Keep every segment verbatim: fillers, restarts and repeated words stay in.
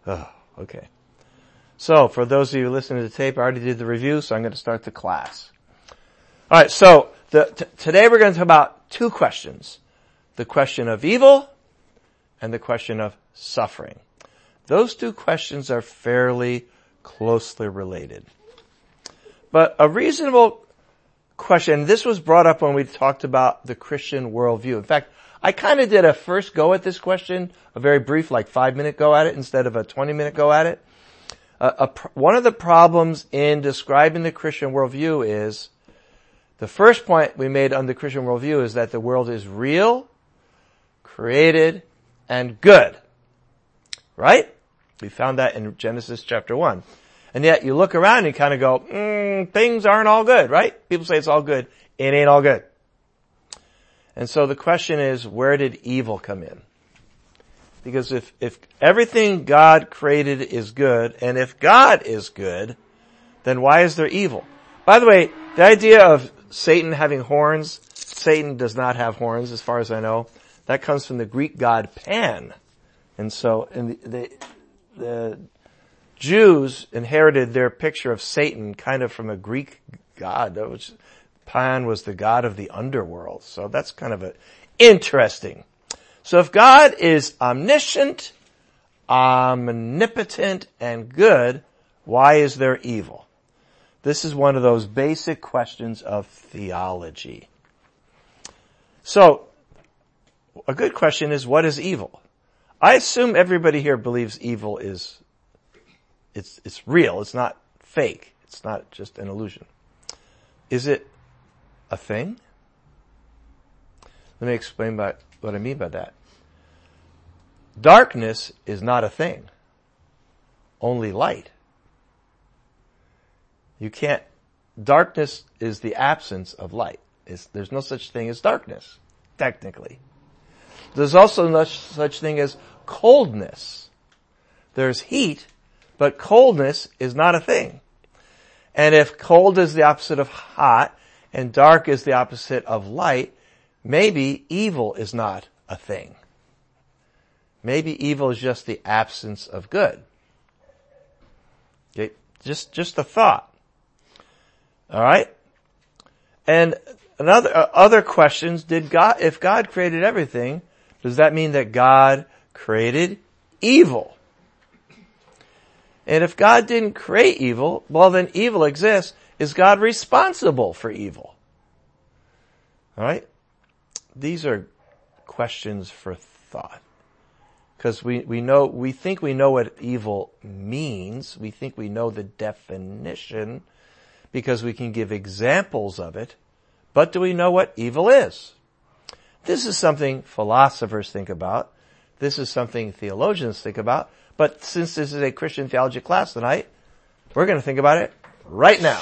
Oh, okay. So, for those of you listening to the tape, I already did the review, so I'm going to start the class. Alright, so, the, t- today we're going to talk about two questions. The question of evil and the question of suffering. Those two questions are fairly closely related. But a reasonable question, this was brought up when we talked about the Christian worldview. In fact, I kind of did a first go at this question, a very brief, like five minute go at it instead of a twenty minute go at it. Uh, a, one of the problems in describing the Christian worldview is, the first point we made on the Christian worldview is that the world is real, created, and good. Right? We found that in Genesis chapter one. And yet you look around and you kind of go, mm, things aren't all good, right? People say it's all good. It ain't all good. And so the question is, where did evil come in? Because if, if everything God created is good, and if God is good, then why is there evil? By the way, the idea of Satan having horns, Satan does not have horns as far as I know. That comes from the Greek god Pan. And so, in the, the, the Jews inherited their picture of Satan kind of from a Greek god, which Pan was the god of the underworld. So that's kind of a interesting. So if God is omniscient, omnipotent, and good, why is there evil? This is one of those basic questions of theology. So, a good question is, what is evil? I assume everybody here believes evil is, it's, it's real. It's not fake. It's not just an illusion. Is it a thing? Let me explain by, what I mean by that. Darkness is not a thing. Only light. You can't, darkness is the absence of light. It's, there's no such thing as darkness, technically. There's also no such thing as coldness. There's heat, but coldness is not a thing. And if cold is the opposite of hot, and dark is the opposite of light, maybe evil is not a thing. Maybe evil is just the absence of good. Okay, just, just a thought. Alright? And another, uh, other questions, did God, if God created everything, does that mean that God created evil? And if God didn't create evil, well then evil exists. Is God responsible for evil? Alright? These are questions for thought. Because we, we know, we think we know what evil means. We think we know the definition because we can give examples of it. But do we know what evil is? This is something philosophers think about. This is something theologians think about. But since this is a Christian theology class tonight, we're going to think about it right now.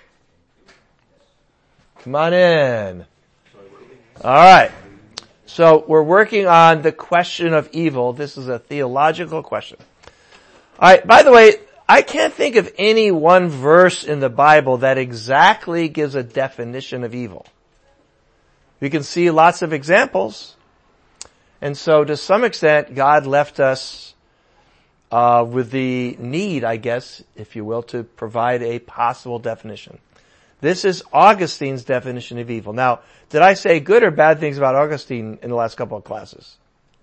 Come on in. All right. So we're working on the question of evil. This is a theological question. All right. By the way, I can't think of any one verse in the Bible that exactly gives a definition of evil. You can see lots of examples. And so to some extent, God left us uh with the need, I guess, if you will, to provide a possible definition. This is Augustine's definition of evil. Now, did I say good or bad things about Augustine in the last couple of classes?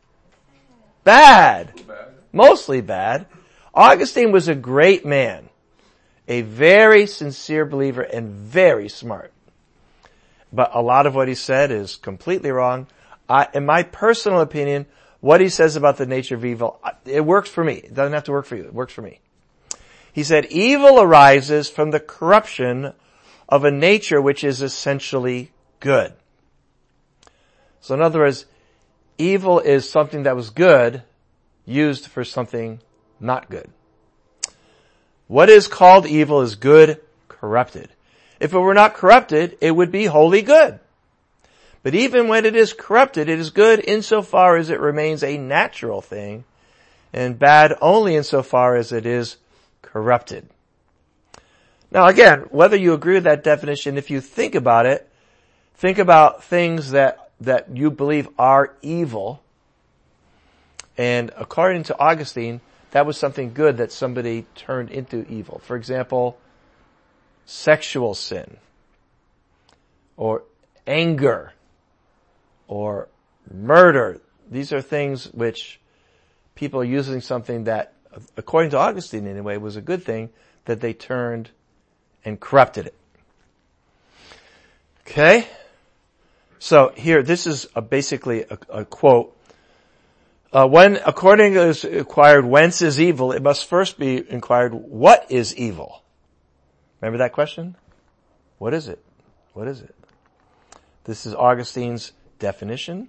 Bad. bad. Mostly bad. Augustine was a great man, a very sincere believer and very smart. But a lot of what he said is completely wrong. I, in my personal opinion, what he says about the nature of evil, it works for me. It doesn't have to work for you. It works for me. He said, evil arises from the corruption of a nature which is essentially good. So in other words, evil is something that was good used for something not good. What is called evil is good corrupted. If it were not corrupted, it would be wholly good. But even when it is corrupted, it is good insofar as it remains a natural thing, and bad only insofar as it is corrupted. Now again, whether you agree with that definition, if you think about it, think about things that, that you believe are evil. And according to Augustine, that was something good that somebody turned into evil. For example, sexual sin, or anger, or murder. These are things which people are using something that, according to Augustine anyway, was a good thing, that they turned and corrupted it. Okay? So here, this is a, basically a, a quote. Uh, when, according to is inquired, whence is evil, it must first be inquired, what is evil? Remember that question? What is it? What is it? This is Augustine's definition,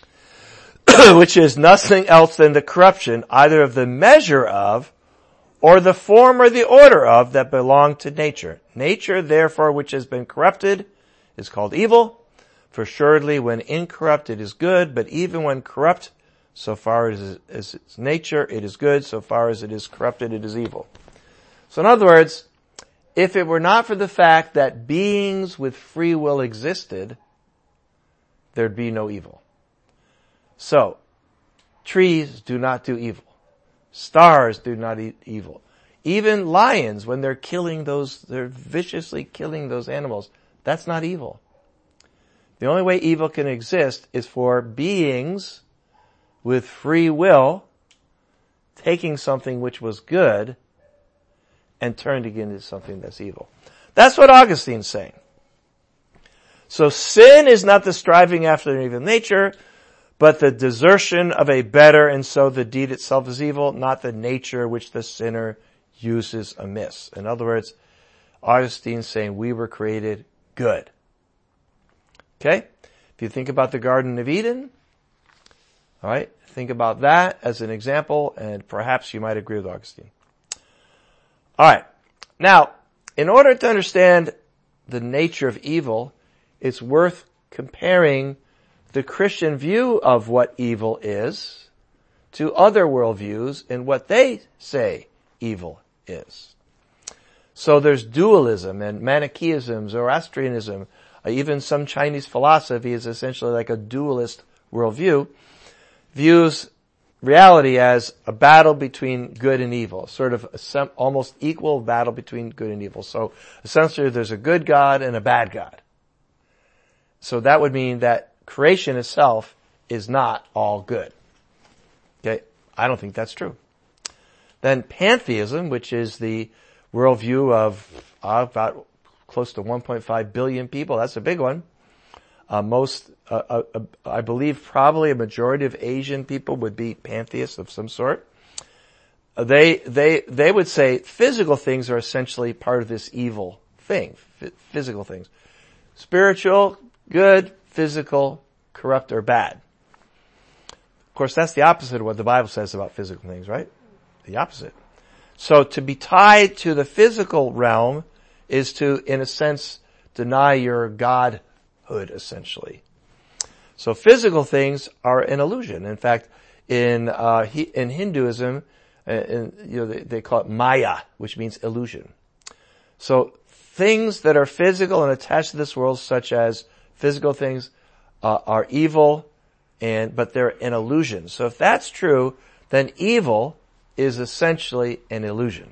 which is nothing else than the corruption either of the measure of or the form or the order of that belong to nature. Nature, therefore, which has been corrupted is called evil. For assuredly, when incorrupt, it is good, but even when corrupt, so far as, as its nature, it is good. So far as it is corrupted, it is evil. So in other words, if it were not for the fact that beings with free will existed, there'd be no evil. So, trees do not do evil. Stars do not eat evil. Even lions, when they're killing those, they're viciously killing those animals, that's not evil. The only way evil can exist is for beings with free will taking something which was good and turning it into something that's evil. That's what Augustine's saying. So sin is not the striving after an evil nature, but the desertion of a better, and so the deed itself is evil, not the nature which the sinner uses amiss. In other words, Augustine's saying we were created good. Okay? If you think about the Garden of Eden, all right, think about that as an example, and perhaps you might agree with Augustine. All right. Now, in order to understand the nature of evil, it's worth comparing the Christian view of what evil is to other worldviews and what they say evil is. So there's dualism and Manichaeism, Zoroastrianism, uh, even some Chinese philosophy is essentially like a dualist worldview, views reality as a battle between good and evil, sort of a sem- almost equal battle between good and evil. So essentially there's a good God and a bad God. So that would mean that creation itself is not all good. Okay? I don't think that's true. Then pantheism, which is the worldview of uh, about close to one point five billion people, that's a big one. Uh, most, uh, uh, uh, I believe probably a majority of Asian people would be pantheists of some sort. Uh, they, they, they would say physical things are essentially part of this evil thing, f- physical things. Spiritual, good, physical, corrupt, or bad. Of course, that's the opposite of what the Bible says about physical things, right? The opposite. So to be tied to the physical realm is to, in a sense, deny your godhood, essentially. So physical things are an illusion. In fact, in uh, he, in Hinduism, uh, in, you know, they, they call it Maya, which means illusion. So things that are physical and attached to this world, such as physical things, uh, are evil, and but they're an illusion. So if that's true, then evil is essentially an illusion.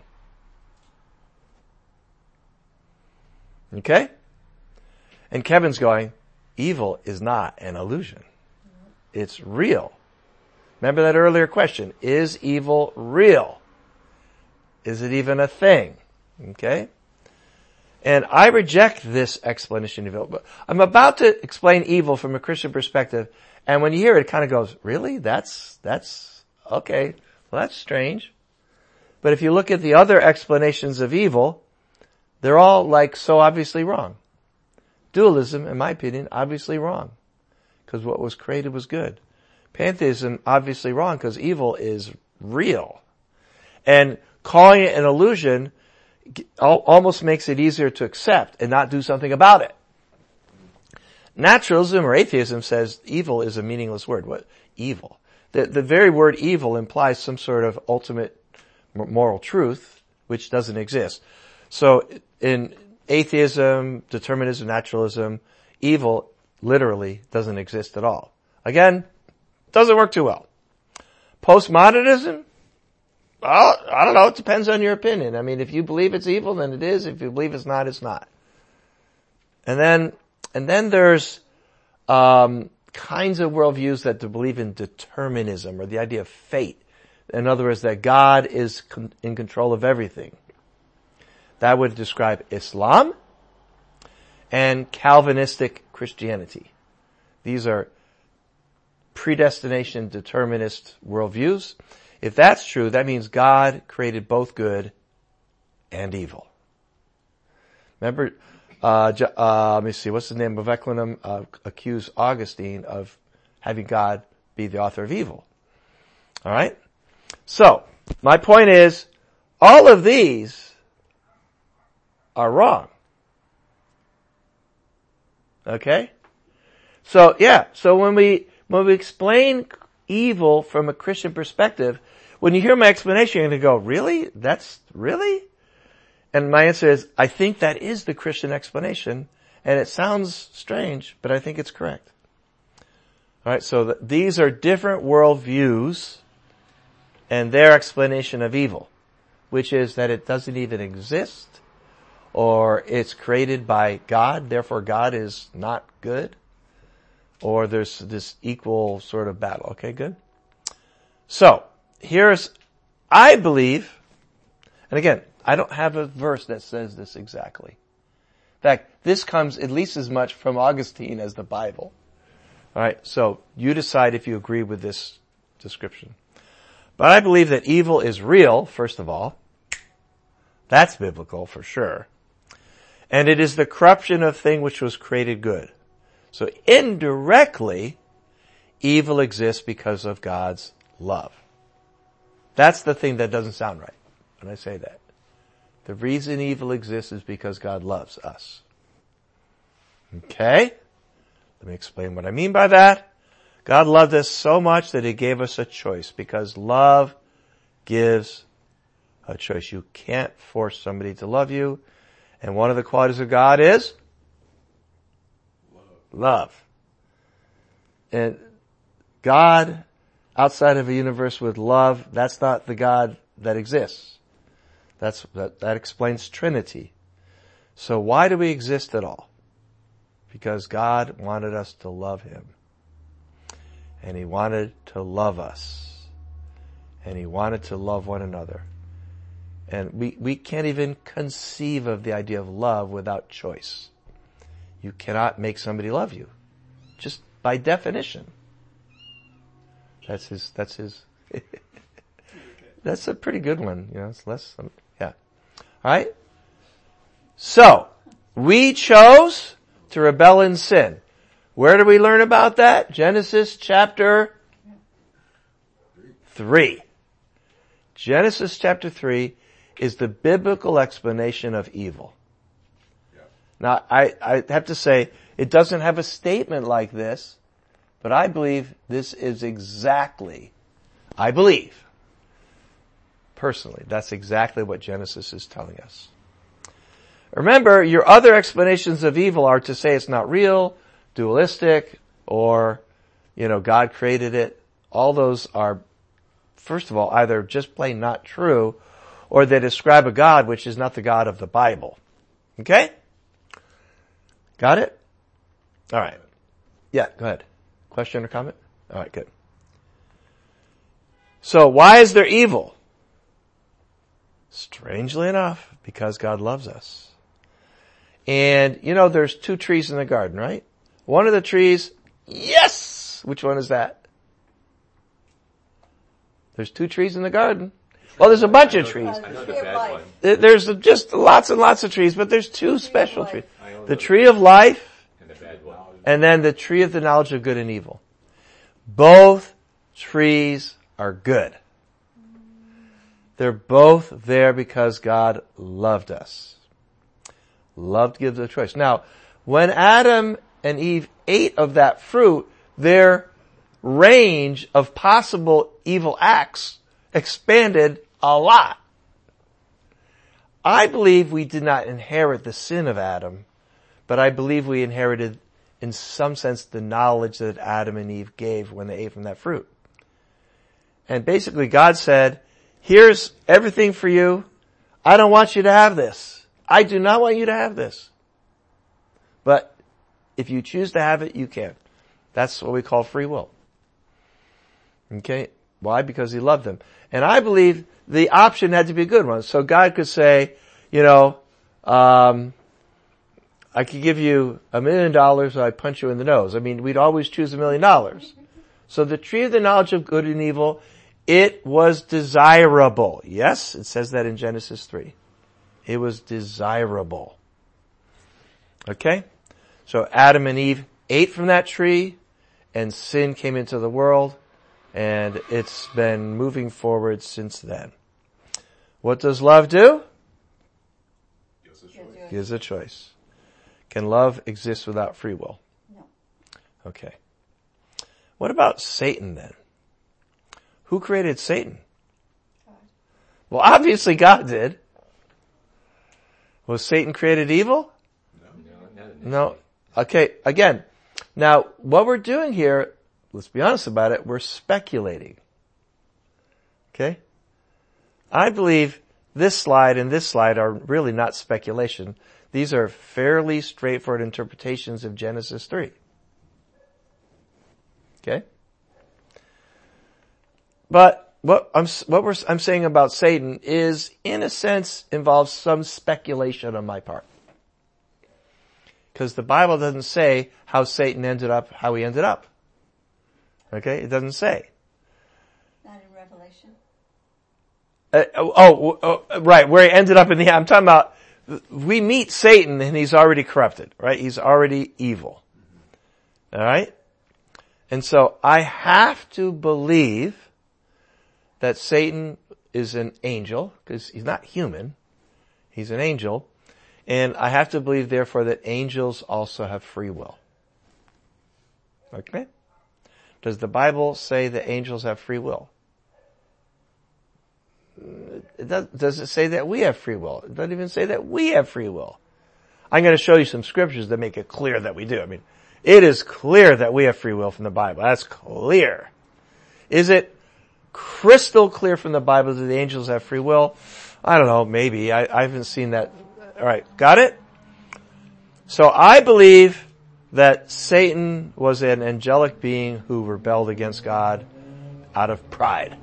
Okay? And Kevin's going, evil is not an illusion. It's real. Remember that earlier question. Is evil real? Is it even a thing? Okay? And I reject this explanation of evil. But I'm about to explain evil from a Christian perspective, and when you hear it, it kind of goes, really? That's, that's, okay. Well, that's strange. But if you look at the other explanations of evil, they're all like so obviously wrong. Dualism, in my opinion, obviously wrong. Because what was created was good. Pantheism, obviously wrong, because evil is real. And calling it an illusion almost makes it easier to accept and not do something about it. Naturalism or atheism says evil is a meaningless word. What? Evil. The, the very word evil implies some sort of ultimate moral truth, which doesn't exist. So in atheism, determinism, naturalism, evil literally doesn't exist at all. Again, doesn't work too well. Postmodernism, Well, I don't know. It depends on your opinion. I mean, if you believe it's evil, then it is. If you believe it's not, it's not. And then, and then there's, um, kinds of worldviews that believe in determinism or the idea of fate. In other words, that God is con- in control of everything. That would describe Islam and Calvinistic Christianity. These are predestination determinist worldviews. If that's true, that means God created both good and evil. Remember, uh, uh let me see, what's the name of Eclanum uh, accused Augustine of having God be the author of evil. All right? So, my point is, all of these are wrong. Okay? So, yeah, so when we, when we explain evil from a Christian perspective, when you hear my explanation, you're going to go, really? That's, really? And my answer is, I think that is the Christian explanation, and it sounds strange, but I think it's correct. Alright, so the, these are different worldviews and their explanation of evil, which is that it doesn't even exist, or it's created by God, therefore God is not good, or there's this equal sort of battle. Okay, good? So, here's, I believe, and again, I don't have a verse that says this exactly. In fact, this comes at least as much from Augustine as the Bible. Alright, so you decide if you agree with this description. But I believe that evil is real, first of all. That's biblical for sure. And it is the corruption of thing which was created good. So indirectly, evil exists because of God's love. That's the thing that doesn't sound right when I say that. The reason evil exists is because God loves us. Okay? Let me explain what I mean by that. God loved us so much that He gave us a choice, because love gives a choice. You can't force somebody to love you. And one of the qualities of God is love. Love. And God, outside of a universe with love, that's not the God that exists. That's, that, that explains Trinity. So why do we exist at all? Because God wanted us to love Him. And He wanted to love us. And He wanted to love one another. And we, we can't even conceive of the idea of love without choice. You cannot make somebody love you. Just by definition. That's his, that's his, that's a pretty good one. You know, it's less, um, yeah. Alright? So, we chose to rebel in sin. Where do we learn about that? Genesis chapter three. Genesis chapter three is the biblical explanation of evil. Yeah. Now, I, I have to say, it doesn't have a statement like this, but I believe this is exactly, I believe, personally, that's exactly what Genesis is telling us. Remember, your other explanations of evil are to say it's not real, dualistic, or, you know, God created it. All those are, first of all, either just plain not true, or they describe a God which is not the God of the Bible. Okay? Got it? Alright. Yeah, go ahead. Question or comment? Alright, good. So, why is there evil? Strangely enough, because God loves us. And, you know, there's two trees in the garden, right? One of the trees, yes! Which one is that? There's two trees in the garden. Well, there's a bunch of trees. I know the bad one. There's just lots and lots of trees, but there's two special trees. The tree of life, And the bad one. and then the tree of the knowledge of good and evil. Both trees are good. They're both there because God loved us. Love gives a choice. Now, when Adam and Eve ate of that fruit, their range of possible evil acts expanded a lot. I believe we did not inherit the sin of Adam, but I believe we inherited, in some sense, the knowledge that Adam and Eve gave when they ate from that fruit. And basically God said, here's everything for you. I don't want you to have this. I do not want you to have this. But if you choose to have it, you can. That's what we call free will. Okay? Why? Because he loved them. And I believe the option had to be a good one. So God could say, you know, um, I could give you a million dollars or I punch you in the nose. I mean, we'd always choose a million dollars. So the tree of the knowledge of good and evil, it was desirable. Yes, it says that in Genesis three. It was desirable. Okay? So Adam and Eve ate from that tree and sin came into the world and it's been moving forward since then. What does love do? Gives a choice. Gives a choice. Can love exist without free will? No. Okay. What about Satan then? Who created Satan? God. Well, obviously God did. Was Satan created evil? No, no, not No. Okay, again. Now, what we're doing here, let's be honest about it, we're speculating. Okay? I believe this slide and this slide are really not speculation. These are fairly straightforward interpretations of Genesis three. Okay? But what I'm, what we're, I'm saying about Satan is, in a sense, involves some speculation on my part. Because the Bible doesn't say how Satan ended up, how he ended up. Okay? It doesn't say. Not in Revelation. Uh, oh, oh, oh, right, where he ended up in the, I'm talking about, we meet Satan and he's already corrupted, right? He's already evil. Alright? And so I have to believe that Satan is an angel, because he's not human. He's an angel. And I have to believe, therefore, that angels also have free will. Okay? Does the Bible say that angels have free will? It does, does it say that we have free will? It doesn't even say that we have free will. I'm going to show you some scriptures that make it clear that we do. I mean, it is clear that we have free will from the Bible. That's clear. Is it crystal clear from the Bible that the angels have free will? I don't know, maybe. I, I haven't seen that. All right, got it? So I believe that Satan was an angelic being who rebelled against God out of pride.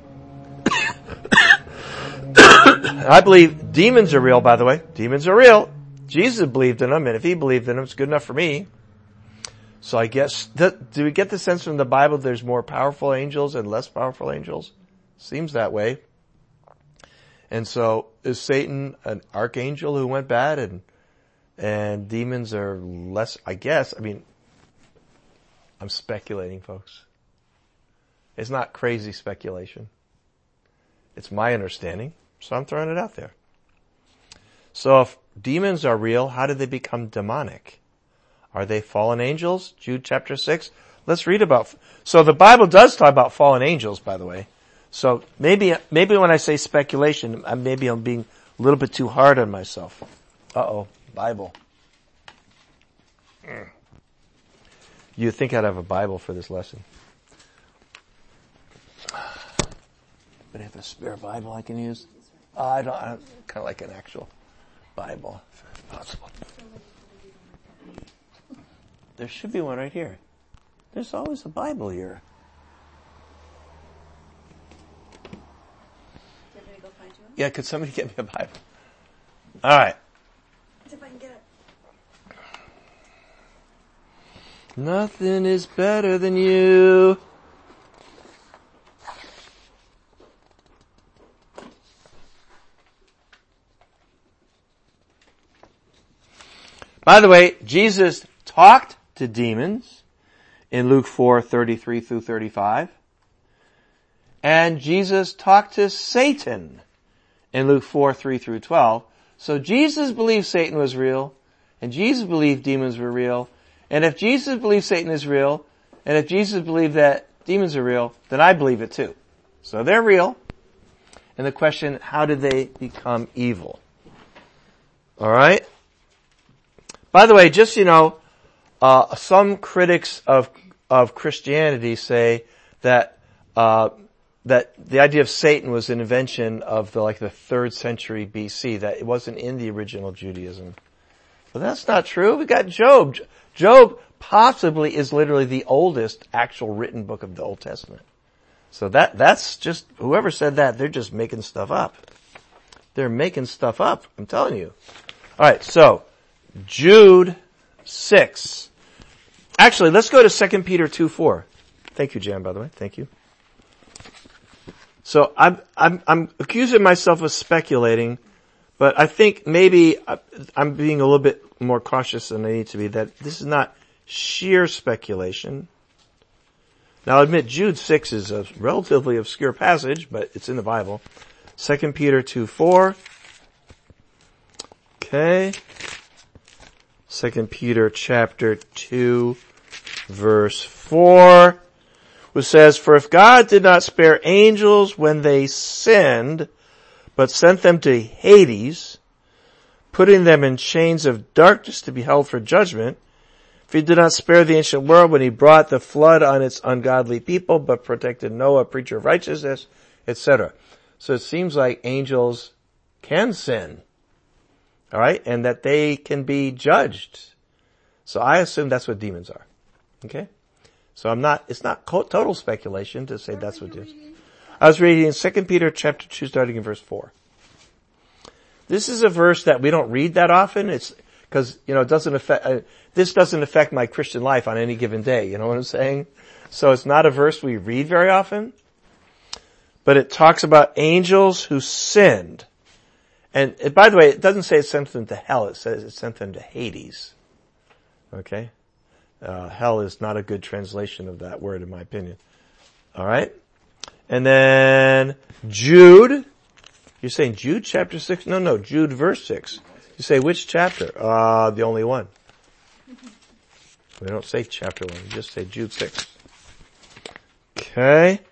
I believe demons are real, by the way. Demons are real. Jesus believed in them, and if he believed in them, it's good enough for me. So I guess, that, do we get the sense from the Bible there's more powerful angels and less powerful angels? Seems that way. And so, is Satan an archangel who went bad and, and demons are less, I guess, I mean, I'm speculating, folks. It's not crazy speculation. It's my understanding, so I'm throwing it out there. So if demons are real, how did they become demonic? Are they fallen angels? Jude chapter six. Let's read about, so the Bible does talk about fallen angels, by the way. So maybe, maybe when I say speculation, maybe I'm being a little bit too hard on myself. Uh-oh, Bible. You'd think I'd have a Bible for this lesson. But I have a spare Bible I can use. Uh, I don't, I don't kind of like an actual Bible, if possible. There should be one right here. There's always a Bible here. Did I go find you? Yeah, could somebody get me a Bible? All right. See if I can get it. Nothing is better than you. By the way, Jesus talked to demons in Luke four, thirty-three through thirty-five. And Jesus talked to Satan in Luke four, three through twelve. So Jesus believed Satan was real, and Jesus believed demons were real. And if Jesus believed Satan is real, and if Jesus believed that demons are real, then I believe it too. So they're real. And the question, how did they become evil? Alright? By the way, just, you know, uh, some critics of, of Christianity say that, uh, that the idea of Satan was an invention of the, like the third century B C, that it wasn't in the original Judaism. But that's not true. We got Job. Job possibly is literally the oldest actual written book of the Old Testament. So that, that's just, whoever said that, they're just making stuff up. They're making stuff up, I'm telling you. Alright, so, Jude six. Actually, let's go to Second Peter two four. Thank you, Jan, by the way. Thank you. So, I'm, I'm, I'm accusing myself of speculating, but I think maybe I'm being a little bit more cautious than I need to be, that this is not sheer speculation. Now, I'll admit Jude six is a relatively obscure passage, but it's in the Bible. Second Peter two four. Okay. Second Peter chapter two, verse four, which says, "For if God did not spare angels when they sinned, but sent them to Hades, putting them in chains of darkness to be held for judgment, if he did not spare the ancient world when he brought the flood on its ungodly people, but protected Noah, preacher of righteousness," et cetera. So it seems like angels can sin. Alright? And that they can be judged. So I assume that's what demons are. Okay? So I'm not, it's not total speculation to say that's what demons are. I was reading in Second Peter chapter two, starting in verse four. This is a verse that we don't read that often. It's, cause, you know, it doesn't affect, uh, this doesn't affect my Christian life on any given day. You know what I'm saying? So it's not a verse we read very often. But it talks about angels who sinned. And it, by the way, it doesn't say it sent them to hell. It says it sent them to Hades. Okay? Uh, hell is not a good translation of that word in my opinion. Alright? And then Jude. You're saying Jude chapter six? No, no, Jude verse six. You say which chapter? Uh, the only one. We don't say chapter one. We just say Jude six. Okay.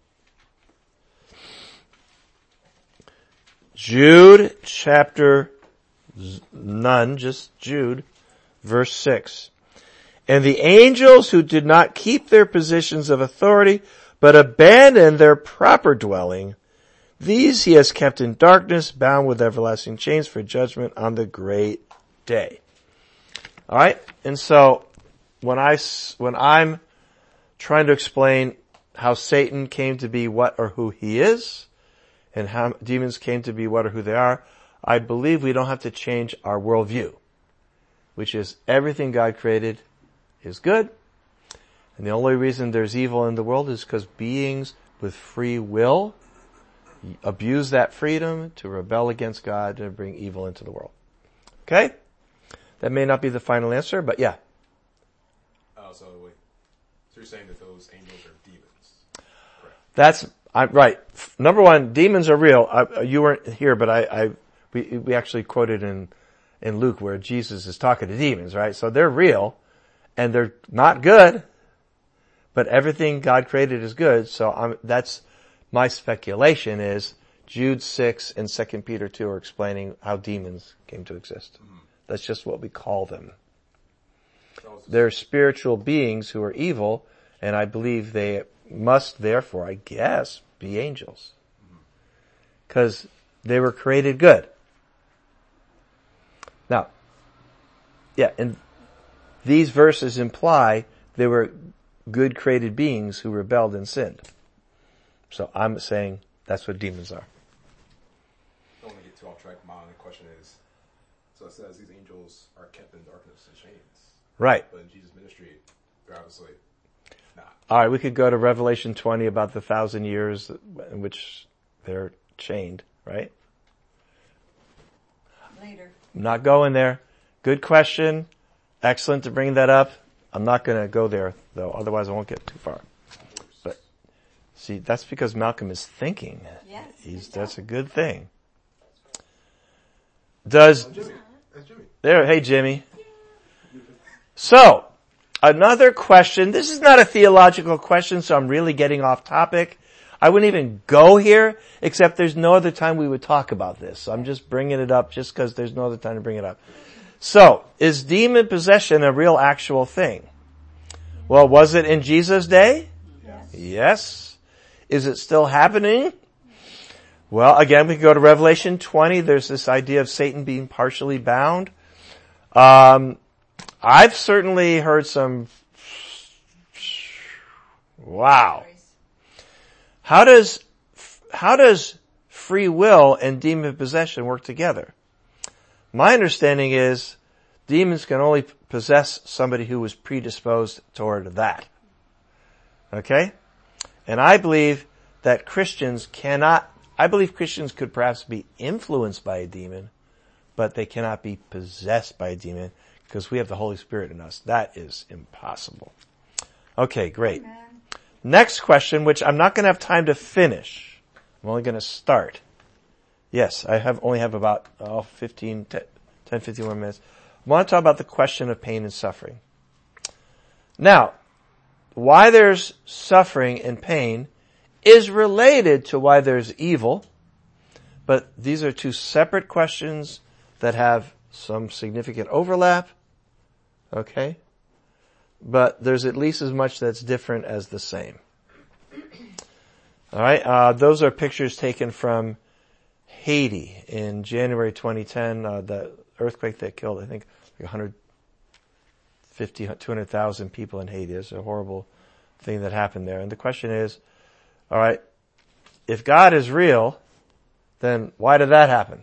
Jude chapter none, just Jude, verse six. "And the angels who did not keep their positions of authority, but abandoned their proper dwelling, these he has kept in darkness, bound with everlasting chains for judgment on the great day." Alright? And so, when I, when I'm trying to explain how Satan came to be what or who he is, and how demons came to be what or who they are, I believe we don't have to change our worldview, which is everything God created is good, and the only reason there's evil in the world is because beings with free will abuse that freedom to rebel against God and bring evil into the world. Okay? That may not be the final answer, but yeah. Oh, so wait. So you're saying that those angels are demons? Correct. That's, I'm right. Number one, demons are real. I, you weren't here, but I, I, we, we actually quoted in, in Luke where Jesus is talking to demons, right? So they're real, and they're not good, but everything God created is good. So I'm, that's my speculation is Jude six and Second Peter two are explaining how demons came to exist. Mm-hmm. That's just what we call them. They're spiritual beings who are evil, and I believe they must therefore, I guess, be angels. Because they were created good. Now, yeah, and these verses imply they were good created beings who rebelled and sinned. So I'm saying that's what demons are. I don't want to get too off track. My question is, so it says these angels are kept in darkness and chains. Right. But in Jesus' ministry, they're obviously not. All right, we could go to Revelation twenty about the thousand years in which they're chained, right? Later. I'm not going there. Good question. Excellent to bring that up. I'm not going to go there, though. Otherwise, I won't get too far. But see, that's because Malcolm is thinking. Yes. He's, that's a good thing. Does, Oh, Jimmy. That's Jimmy. there, hey Jimmy. So, another question. This is not a theological question, so I'm really getting off topic. I wouldn't even go here, except there's no other time we would talk about this. So I'm just bringing it up just because there's no other time to bring it up. So, is demon possession a real actual thing? Well, was it in Jesus' day? Yes. Yes. Is it still happening? Well, again, we can go to Revelation twenty. There's this idea of Satan being partially bound. Um, I've certainly heard some, wow. How does, how does free will and demon possession work together? My understanding is demons can only possess somebody who was predisposed toward that. Okay? And I believe that Christians cannot, I believe Christians could perhaps be influenced by a demon, but they cannot be possessed by a demon because we have the Holy Spirit in us. That is impossible. Okay, great. Amen. Next question, which I'm not going to have time to finish. I'm only going to start. Yes, I have only have about oh, fifteen, ten, fifteen more minutes. I want to talk about the question of pain and suffering. Now, why there's suffering and pain is related to why there's evil, but these are two separate questions that have some significant overlap. Okay? But there's at least as much that's different as the same. All right, uh, those are pictures taken from Haiti in January twenty ten, uh, the earthquake that killed, I think, like one hundred fifty, two hundred thousand people in Haiti. It's a horrible thing that happened there. And the question is, all right, if God is real, then why did that happen?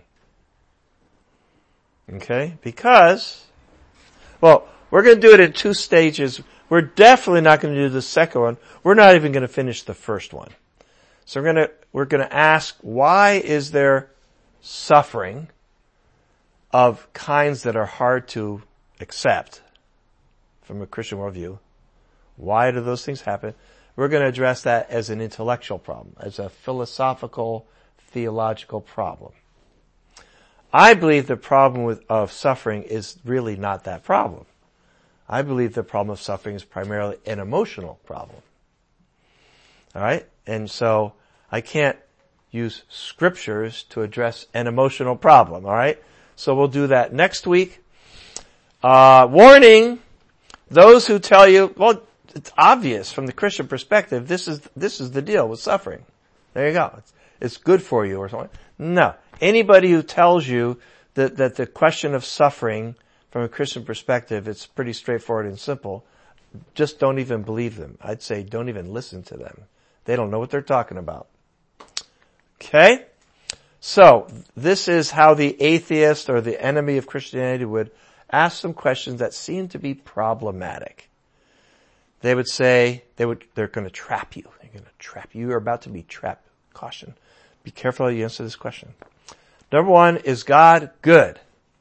Okay, because, well, we're going to do it in two stages. We're definitely not going to do the second one. We're not even going to finish the first one. So we're going to, we're going to ask, why is there suffering of kinds that are hard to accept from a Christian worldview? Why do those things happen? We're going to address that as an intellectual problem, as a philosophical, theological problem. I believe the problem with, of suffering is really not that problem. I believe the problem of suffering is primarily an emotional problem. All right? And so I can't use scriptures to address an emotional problem. All right? So we'll do that next week. Uh, warning, those who tell you, well, it's obvious from the Christian perspective, this is, this is the deal with suffering. There you go. It's, it's good for you or something. No. Anybody who tells you that, that the question of suffering from a Christian perspective, it's pretty straightforward and simple, just don't even believe them. I'd say don't even listen to them. They don't know what they're talking about. Okay? So, this is how the atheist or the enemy of Christianity would ask some questions that seem to be problematic. They would say, they would, they're going to trap you. They're going to trap you. You're about to be trapped. Caution. Be careful how you answer this question. Number one, is God good?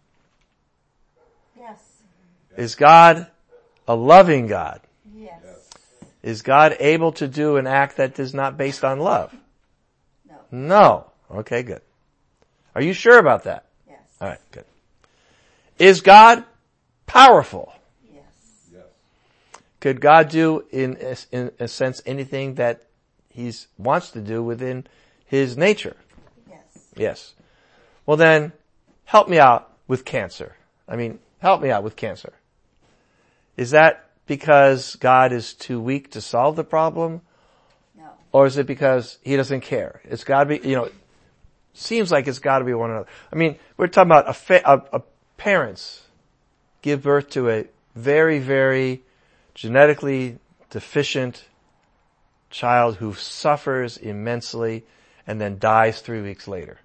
Yes. Is God a loving God? Yes. Is God able to do an act that is not based on love? No. No. Okay, good. Are you sure about that? Yes. All right, good. Is God powerful? Yes. Yes. Could God do, in a, in a sense, anything that He wants to do within His nature? Yes. Yes. Well then, help me out with cancer. I mean, help me out with cancer. Is that because God is too weak to solve the problem? No. Or is it because He doesn't care? It's gotta be, you know, seems like it's gotta be one another. I mean, we're talking about a, fa- a, a parents give birth to a very, very genetically deficient child who suffers immensely and then dies three weeks later.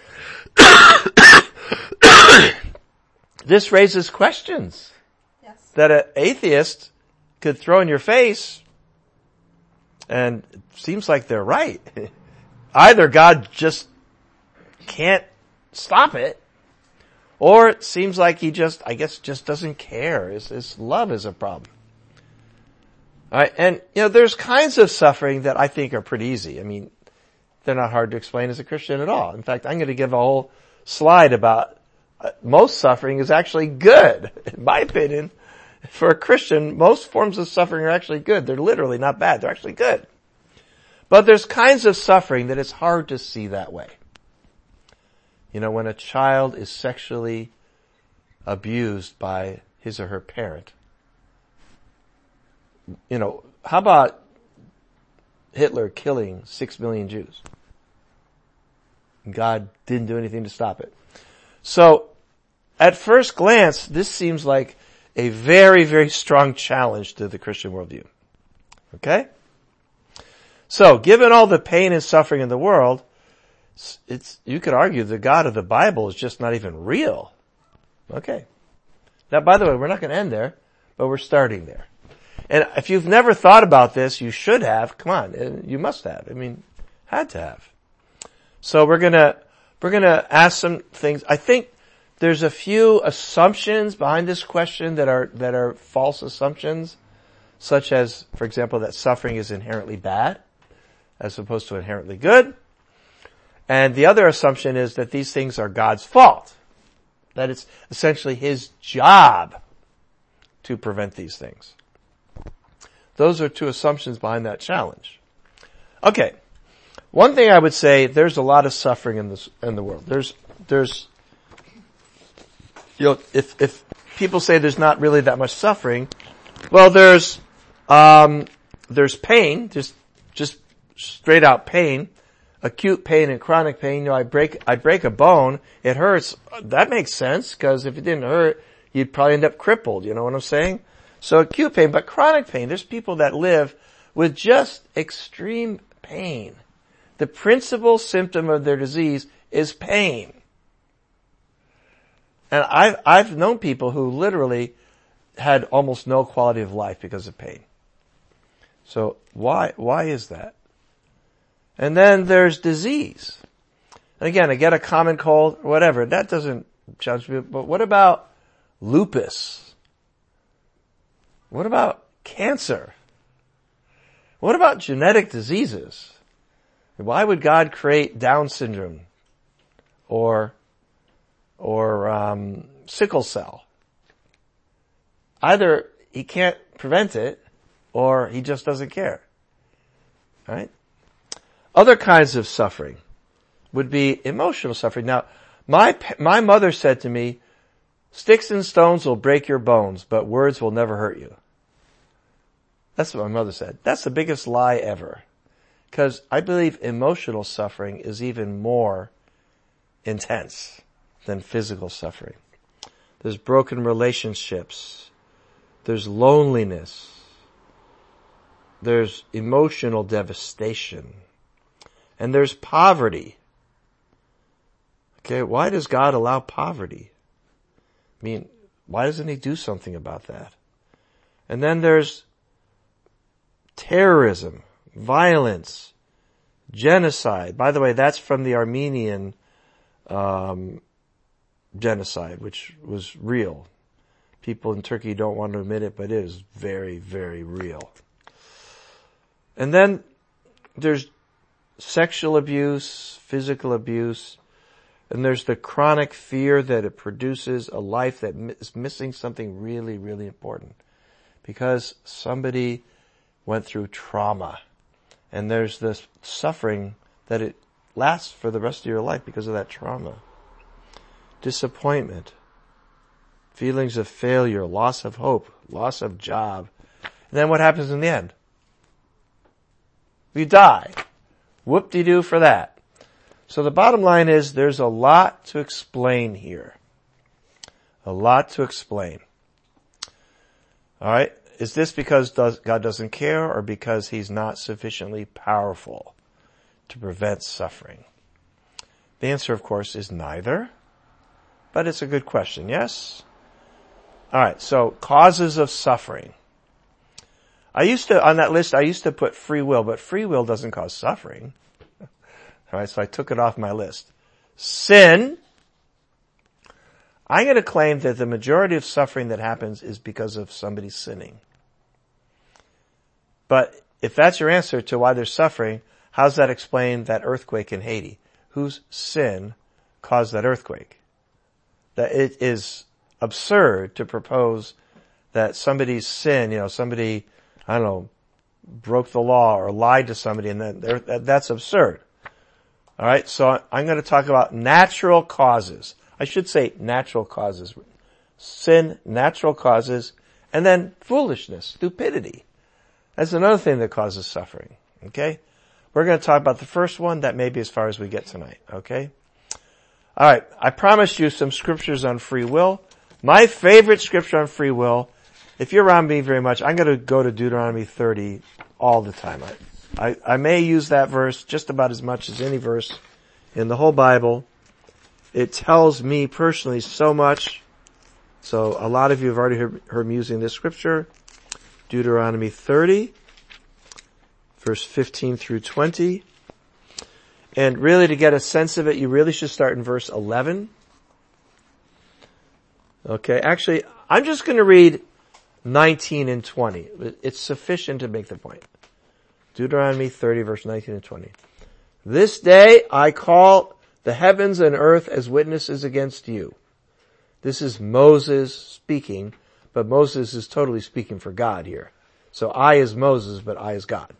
This raises questions Yes. that an atheist could throw in your face, and it seems like they're right. Either God just can't stop it, or it seems like He just, I guess, just doesn't care. His, his love is a problem. All right, and you know, there's kinds of suffering that I think are pretty easy. I mean, they're not hard to explain as a Christian at all. In fact, I'm going to give a whole slide about uh, most suffering is actually good. In my opinion, for a Christian, most forms of suffering are actually good. They're literally not bad. They're actually good. But there's kinds of suffering that it's hard to see that way. You know, when a child is sexually abused by his or her parent, you know, how about Hitler killing six million Jews. God didn't do anything to stop it. So, at first glance, this seems like a very, very strong challenge to the Christian worldview. Okay? So, given all the pain and suffering in the world, it's, you could argue the God of the Bible is just not even real. Okay. Now, by the way, we're not going to end there, but we're starting there. And if you've never thought about this, you should have. Come on, you must have. I mean, had to have. So we're gonna, we're gonna ask some things. I think there's a few assumptions behind this question that are, that are false assumptions, such as, for example, that suffering is inherently bad, as opposed to inherently good. And the other assumption is that these things are God's fault, that it's essentially His job to prevent these things. Those are two assumptions behind that challenge. Okay. One thing I would say, there's a lot of suffering in this, in the world. There's, there's, you know, if, if people say there's not really that much suffering, well, there's, um, there's pain, just, just straight out pain, acute pain and chronic pain. You know, I break, I break a bone, it hurts. That makes sense, because if it didn't hurt, you'd probably end up crippled, you know what I'm saying? So acute pain, but chronic pain, there's people that live with just extreme pain. The principal symptom of their disease is pain. And I've, I've known people who literally had almost no quality of life because of pain. So why, why is that? And then there's disease. And again, I get a common cold, whatever, that doesn't judge me, but what about lupus? What about cancer? What about genetic diseases? Why would God create Down syndrome or or um, sickle cell? Either He can't prevent it, or He just doesn't care. Right? Other kinds of suffering would be emotional suffering. Now, my my mother said to me, "Sticks and stones will break your bones, but words will never hurt you." That's what my mother said. That's the biggest lie ever. Because I believe emotional suffering is even more intense than physical suffering. There's broken relationships. There's loneliness. There's emotional devastation. And there's poverty. Okay, why does God allow poverty? I mean, why doesn't He do something about that? And then there's terrorism, violence, genocide. By the way, that's from the Armenian um, genocide, which was real. People in Turkey don't want to admit it, but it is very, very real. And then there's sexual abuse, physical abuse, and there's the chronic fear that it produces a life that is missing something really, really important. Because somebody went through trauma. And there's this suffering that it lasts for the rest of your life because of that trauma. Disappointment. Feelings of failure, loss of hope, loss of job. And then what happens in the end? We die. Whoop-de-doo for that. So the bottom line is there's a lot to explain here. A lot to explain. All right? Is this because God doesn't care, or because He's not sufficiently powerful to prevent suffering? The answer, of course, is neither. But it's a good question, yes? All right, so causes of suffering. I used to, on that list, I used to put free will, but free will doesn't cause suffering. All right, so I took it off my list. Sin. I'm going to claim that the majority of suffering that happens is because of somebody sinning. But if that's your answer to why there's suffering, how does that explain that earthquake in Haiti? Whose sin caused that earthquake? That it is absurd to propose that somebody's sin, you know, somebody, I don't know, broke the law or lied to somebody, and then that's absurd. All right, so I'm going to talk about natural causes. I should say natural causes. Sin, natural causes, and then foolishness, stupidity. That's another thing that causes suffering. Okay? We're going to talk about the first one. That may be as far as we get tonight, okay? All right, I promised you some scriptures on free will. My favorite scripture on free will, if you're around me very much, I'm going to go to Deuteronomy thirty all the time. I, I, I may use that verse just about as much as any verse in the whole Bible. It tells me personally so much. So a lot of you have already heard, heard me using this scripture. Deuteronomy thirty, verse fifteen through twenty. And really, to get a sense of it, you really should start in verse eleven. Okay, actually, I'm just going to read nineteen and twenty. It's sufficient to make the point. Deuteronomy thirty, verse nineteen and twenty. This day I call the heavens and earth as witnesses against you. This is Moses speaking, but Moses is totally speaking for God here. So I is Moses, but I is God.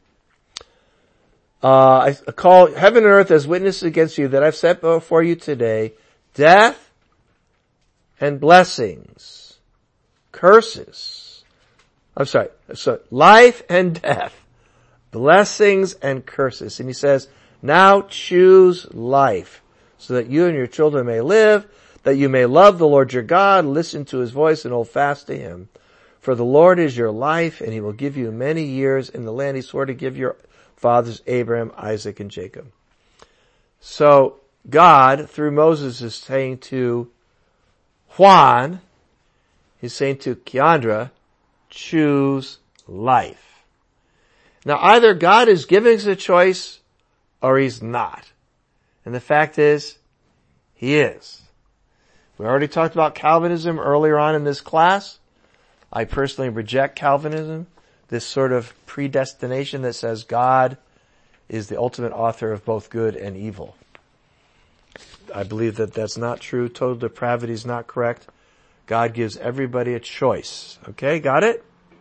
Uh, I call heaven and earth as witnesses against you that I've set before you today death and blessings, curses. I'm sorry, so life and death, blessings and curses. And he says, now choose life so that you and your children may live, that you may love the Lord your God, listen to his voice and hold fast to him. For the Lord is your life and he will give you many years in the land he swore to give your fathers Abraham, Isaac, and Jacob. So God, through Moses, is saying to Juan, he's saying to Keandra, choose life. Now either God is giving us a choice or he's not. And the fact is, he is. We already talked about Calvinism earlier on in this class. I personally reject Calvinism, this sort of predestination that says God is the ultimate author of both good and evil. I believe that that's not true. Total depravity is not correct. God gives everybody a choice. Okay, got it?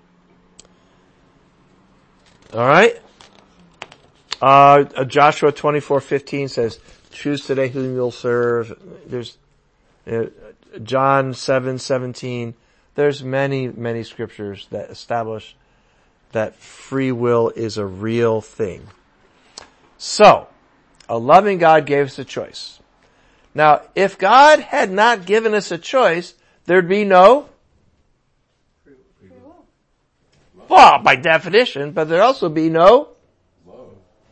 All right. Uh, Joshua twenty-four fifteen says, choose today whom you'll serve. There's uh, John seven seventeen. There's many, many scriptures that establish that free will is a real thing. So, a loving God gave us a choice. Now, if God had not given us a choice, there'd be no Free will. well, by definition, but there'd also be no Love.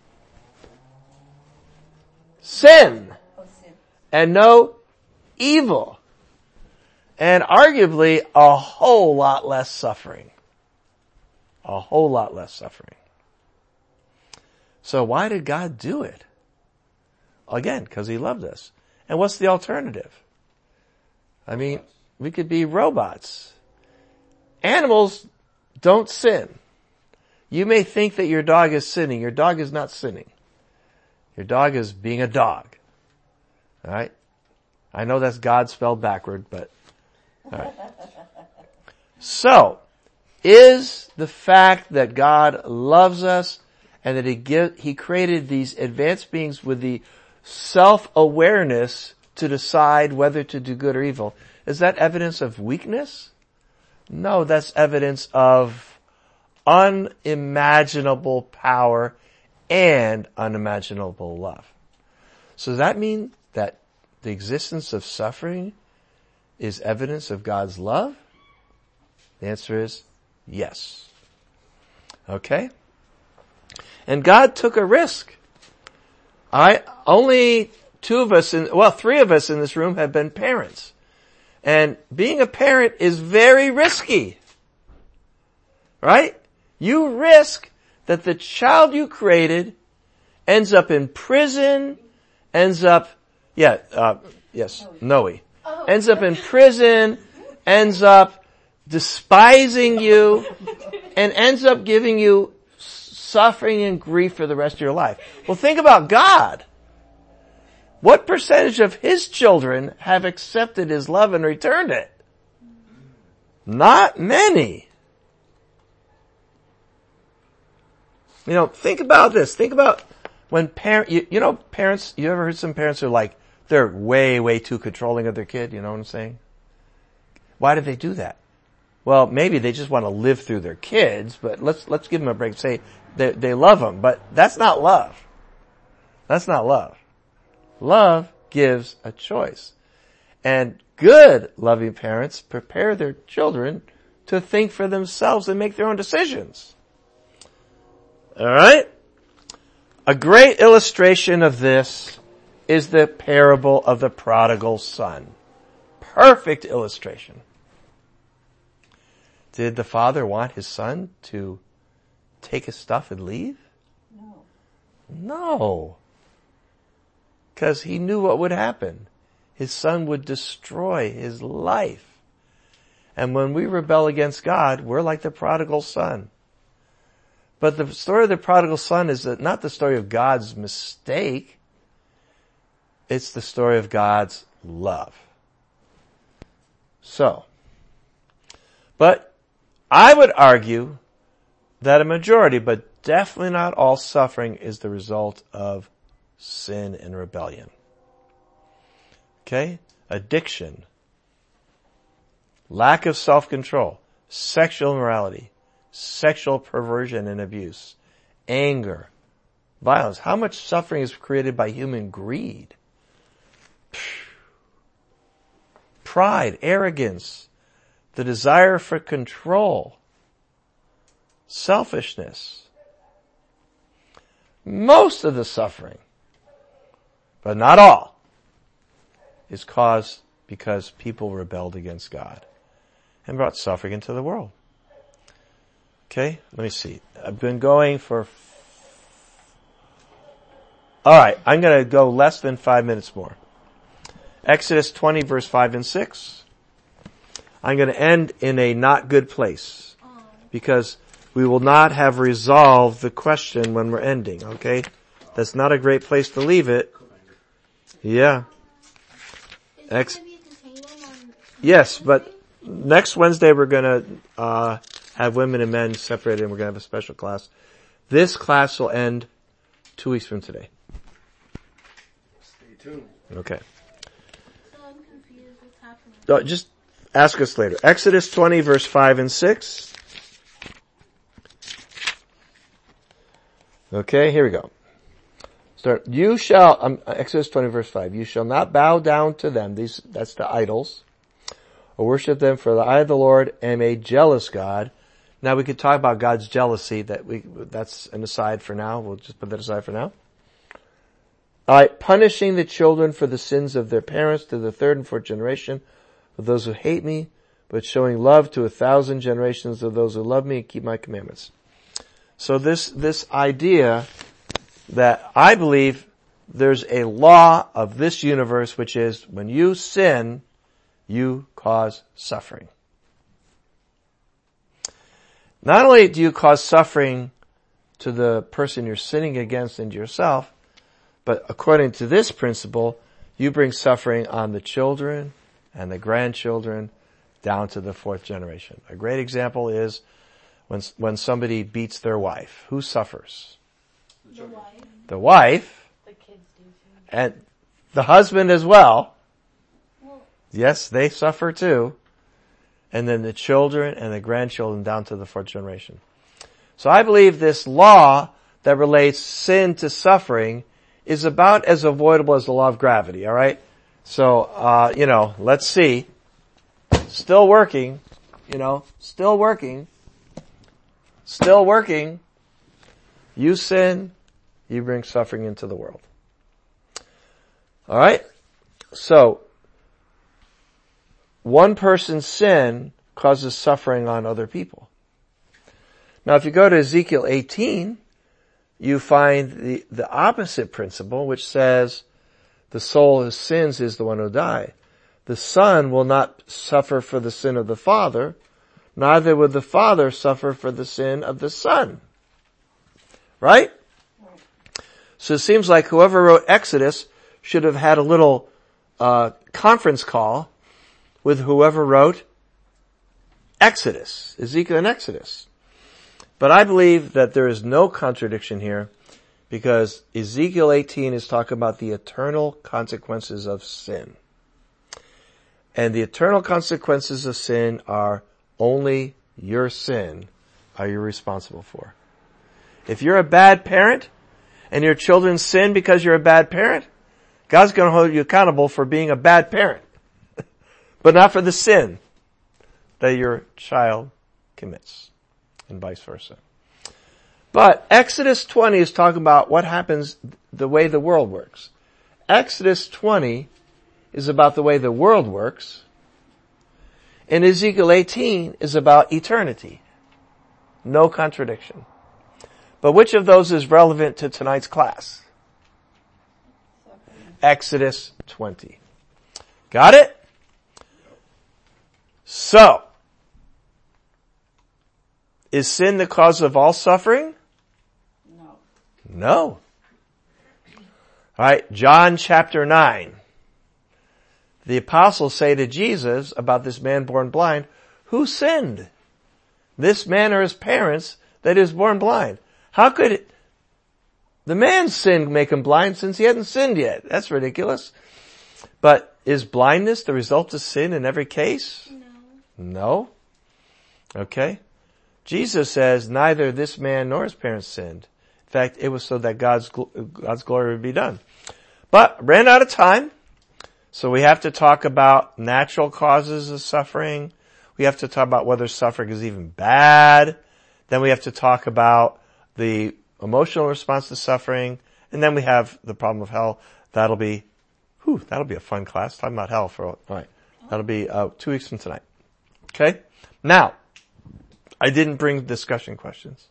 sin Oh, sin. and no evil. And arguably a whole lot less suffering. A whole lot less suffering. So why did God do it? Again, because he loved us. And what's the alternative? I mean, we could be robots. Animals don't sin. You may think that your dog is sinning. Your dog is not sinning. Your dog is being a dog. Alright? I know that's God spelled backward, but alright. So, is the fact that God loves us and that he give, he created these advanced beings with the self-awareness to decide whether to do good or evil, is that evidence of weakness? No, that's evidence of unimaginable power and unimaginable love. So does that mean that the existence of suffering is evidence of God's love? The answer is yes. Okay? And God took a risk. I, only two of us in, well, three of us in this room have been parents. And being a parent is very risky. Right? You risk that the child you created ends up in prison, ends up, yeah, uh, yes, Noe, ends up in prison, ends up despising you, and ends up giving you suffering and grief for the rest of your life. Well, think about God. What percentage of his children have accepted his love and returned it? Not many. You know, think about this. Think about when parent, you, you know, parents, you ever heard some parents who are like, they're way, way too controlling of their kid, you know what I'm saying? Why do they do that? Well, maybe they just want to live through their kids, but let's, let's give them a break. Say they, they love them, but that's not love. That's not love. Love gives a choice. And good, loving parents prepare their children to think for themselves and make their own decisions. Alright? A great illustration of this is the parable of the prodigal son. Perfect illustration. Did the father want his son to take his stuff and leave? No. No. Because he knew what would happen. His son would destroy his life. And when we rebel against God, we're like the prodigal son. But the story of the prodigal son is not the story of God's mistake. It's the story of God's love. So, but I would argue that a majority, but definitely not all suffering, is the result of sin and rebellion. Okay? Addiction, lack of self-control, sexual immorality, sexual perversion and abuse, anger, violence. How much suffering is created by human greed? Pride, arrogance, the desire for control, selfishness. Most of the suffering, but not all, is caused because people rebelled against God and brought suffering into the world. Okay, let me see. I've been going for... Alright, I'm going to go less than five minutes more. Exodus twenty, verse five and six. I'm going to end in a not good place because we will not have resolved the question when we're ending, okay? That's not a great place to leave it. Yeah. Ex- yes, but next Wednesday we're going to uh have women and men separated and we're going to have a special class. This class will end two weeks from today. Stay tuned. Okay. So I'm confused what's happening. Oh, just ask us later. Exodus twenty, verse five and six. Okay, here we go. Start. You shall, um, Exodus twenty, verse five. You shall not bow down to them. These, that's the idols. Or worship them, for I, the Lord, am a jealous God. Now we could talk about God's jealousy. That we, that's an aside for now. We'll just put that aside for now. Alright, punishing the children for the sins of their parents to the third and fourth generation of those who hate me, but showing love to a thousand generations of those who love me and keep my commandments. So this, this idea that I believe there's a law of this universe, which is when you sin, you cause suffering. Not only do you cause suffering to the person you're sinning against and to yourself, but according to this principle, you bring suffering on the children and the grandchildren down to the fourth generation. A great example is when, when somebody beats their wife. Who suffers? The wife. The wife. The kids do too. And the husband as well. Well, Yes, they suffer too. And then the children and the grandchildren down to the fourth generation. So I believe this law that relates sin to suffering is about as avoidable as the law of gravity, alright? So, uh, you know, let's see. Still working, you know, still working. Still working. You sin, you bring suffering into the world. Alright? So, one person's sin causes suffering on other people. Now if you go to Ezekiel eighteen, you find the, the opposite principle, which says the soul who sins is the one who die. The son will not suffer for the sin of the father, neither will the father suffer for the sin of the son. Right? So it seems like whoever wrote Exodus should have had a little uh conference call with whoever wrote Exodus, Ezekiel and Exodus. But I believe that there is no contradiction here because Ezekiel eighteen is talking about the eternal consequences of sin. And the eternal consequences of sin are only your sin are you responsible for. If you're a bad parent and your children sin because you're a bad parent, God's going to hold you accountable for being a bad parent, but not for the sin that your child commits, and vice versa. But Exodus twenty is talking about what happens the way the world works. Exodus twenty is about the way the world works, and Ezekiel eighteen is about eternity. No contradiction. But which of those is relevant to tonight's class? Exodus twenty. Got it? So, is sin the cause of all suffering? No. No. Alright, John chapter nine. The apostles say to Jesus about this man born blind, who sinned? This man or his parents that is born blind? How could it, the man's sin make him blind since he hadn't sinned yet? That's ridiculous. But is blindness the result of sin in every case? No. No. Okay. Jesus says neither this man nor his parents sinned. In fact, it was so that God's, God's glory would be done. But ran out of time. So we have to talk about natural causes of suffering. We have to talk about whether suffering is even bad. Then we have to talk about the emotional response to suffering. And then we have the problem of hell. That'll be, whew, that'll be a fun class. Talking about hell for, alright. That'll be, uh, two weeks from tonight. Okay? Now, I didn't bring discussion questions.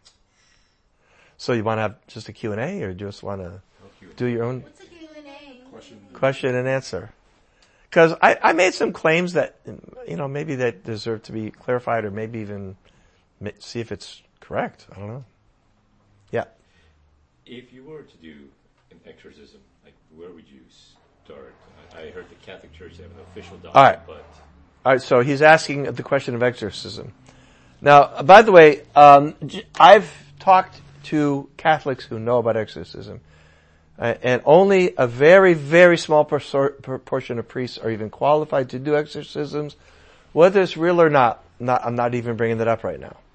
So you want to have just a Q and A, or do you just want to do your own What's a Q and A? Question. question and answer? Because I, I made some claims that, you know, maybe that deserve to be clarified, or maybe even see if it's correct. I don't know. Yeah. If you were to do an exorcism, like where would you start? I heard the Catholic Church have an official doctrine, All right. but All right. So he's asking the question of exorcism. Now, by the way, um, I've talked to Catholics who know about exorcism, uh, and only a very, very small persor- proportion of priests are even qualified to do exorcisms. Whether it's real or not, not, I'm not even bringing that up right now.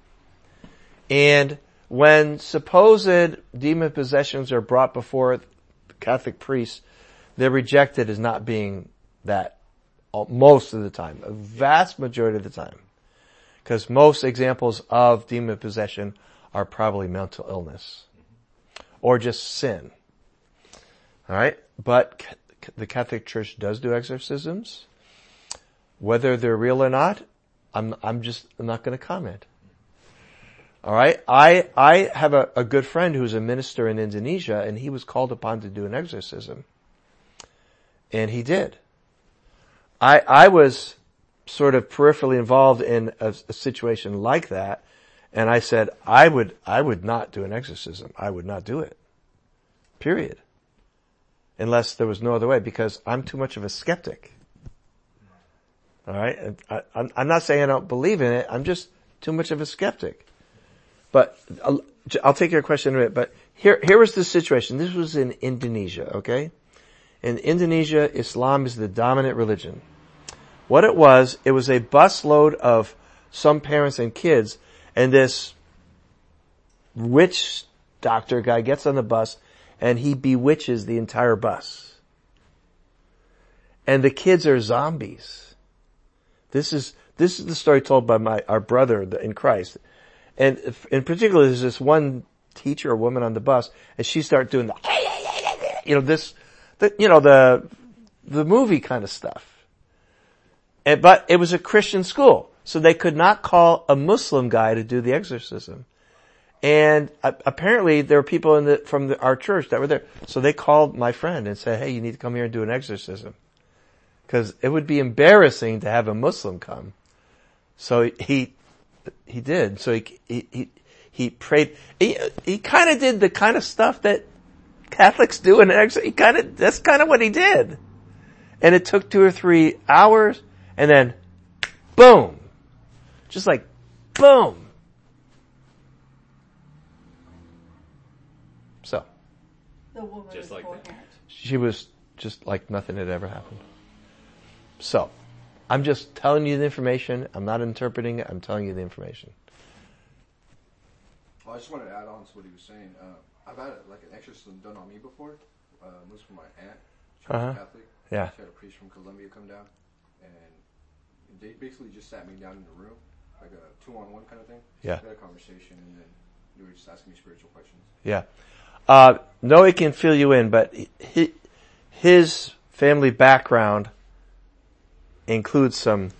And when supposed demon possessions are brought before Catholic priests, they're rejected as not being that most of the time, a vast majority of the time. Because most examples of demon possession are probably mental illness or just sin. All right, but the Catholic Church does do exorcisms. Whether they're real or not, I'm I'm just I'm not going to comment. All right, I I have a, a good friend who's a minister in Indonesia, and he was called upon to do an exorcism, and he did. I I was sort of peripherally involved in a, a situation like that, and I said, I would, I would not do an exorcism. I would not do it. Period. Unless there was no other way, because I'm too much of a skeptic. Alright? I, I'm, I'm not saying I don't believe in it, I'm just too much of a skeptic. But, I'll, I'll take your question in a minute, but here, here was the situation. This was in Indonesia, okay? In Indonesia, Islam is the dominant religion. What it was, it was a busload of some parents and kids, and this witch doctor guy gets on the bus, and he bewitches the entire bus. And the kids are zombies. This is, this is the story told by my, our brother in Christ. And in particular, there's this one teacher or woman on the bus, and she started doing the, you know, this, the, you know, the, the movie kind of stuff. And, but it was a Christian school, so they could not call a Muslim guy to do the exorcism. And uh, apparently there were people in the, from the, our church that were there. So they called my friend and said, hey, you need to come here and do an exorcism. Cause it would be embarrassing to have a Muslim come. So he, he did. So he, he, he, he prayed. He, he kind of did the kind of stuff that Catholics do in an exorcism. He kind of, that's kind of what he did. And it took two or three hours. And then, boom. Just like, boom. So. The woman Just was like that. coherent. She was just like nothing had ever happened. So, I'm just telling you the information. I'm not interpreting it. I'm telling you the information. Well, I just wanted to add on to what he was saying. Uh, I've had like an exorcism done on me before. Uh, it was from my aunt. She was Uh-huh. Catholic. Yeah. She had a priest from Colombia come down, and they basically just sat me down in the room, like a two-on-one kind of thing. Yeah. We had a conversation, and then they were just asking me spiritual questions. Yeah. Uh, Noe can fill you in, but he, his family background includes some